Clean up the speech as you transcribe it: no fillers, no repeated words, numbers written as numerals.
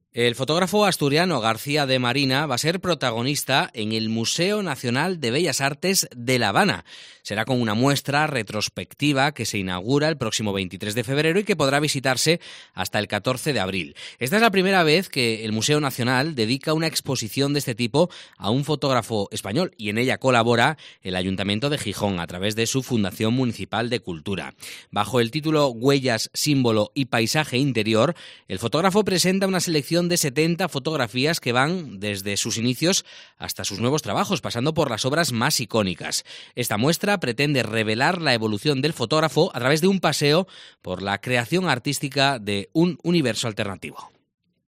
El fotógrafo asturiano García de Marina va a ser protagonista en el Museo Nacional de Bellas Artes de La Habana. Será con una muestra retrospectiva que se inaugura el próximo 23 de febrero y que podrá visitarse hasta el 14 de abril. Esta es la primera vez que el Museo Nacional dedica una exposición de este tipo a un fotógrafo español y en ella colabora el Ayuntamiento de Gijón a través de su Fundación Municipal de Cultura. Bajo el título Huellas, símbolo y paisaje interior, el fotógrafo presenta una selección de 70 fotografías que van desde sus inicios hasta sus nuevos trabajos, pasando por las obras más icónicas. Esta muestra pretende revelar la evolución del fotógrafo a través de un paseo por la creación artística de un universo alternativo.